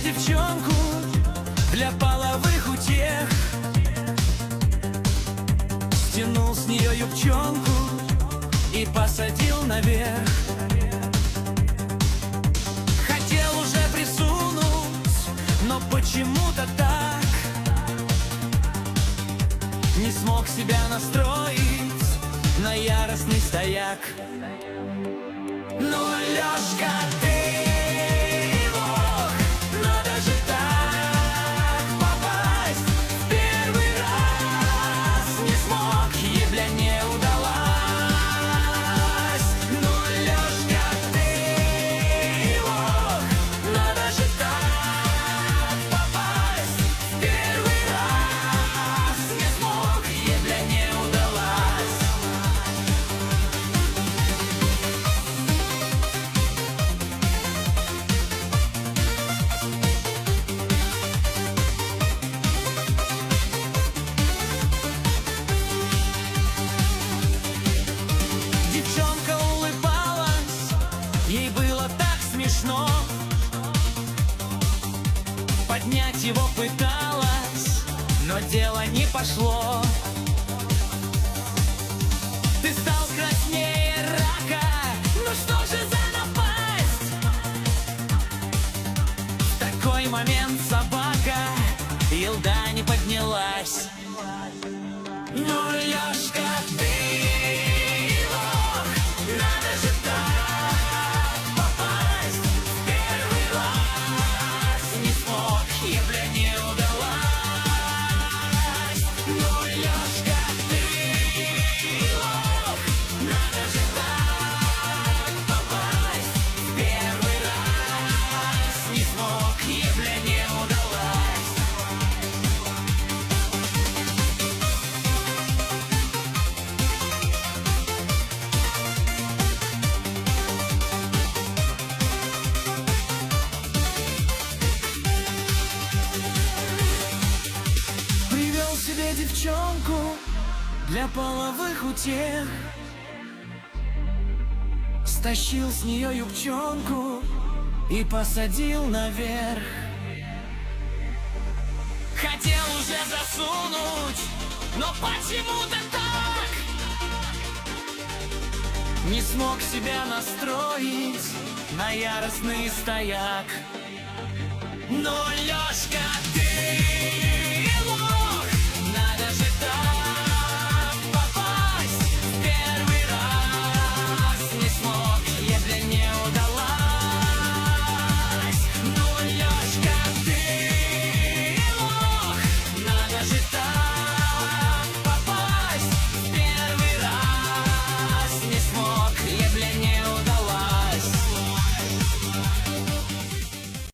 девчонку для половых утех. Стянул с нее юбчонку и посадил наверх. Хотел уже присунуть, но почему-то так не смог себя настроить на яростный стояк. Ну, Лёшка, ты лох, надо же так попасть. В первый раз не смог, ебля не удалась. Ну, Лёшка, ты лох, надо же так попасть. В первый раз не смог, ебля не удалась. Девчонка улыбалась, ей было так смешно. Поднять его пыталась, но дело не пошло. Ты стал краснее рака, ну что же за напасть? В такой момент собака елда не поднялась. Ну, Лёшка, ты лох, надо же так попасть. В первый раз не смог, ебля не удалась. Ну, Лёшка, ты лох, надо же так попасть. В первый раз не смог, ебля не удалась. Привел себе девчонку для половых утех. Стащил с нее юбчонку и посадил наверх. Хотел уже засунуть, но почему-то так не смог себя настроить на яростный стояк. Ну, Лёшка,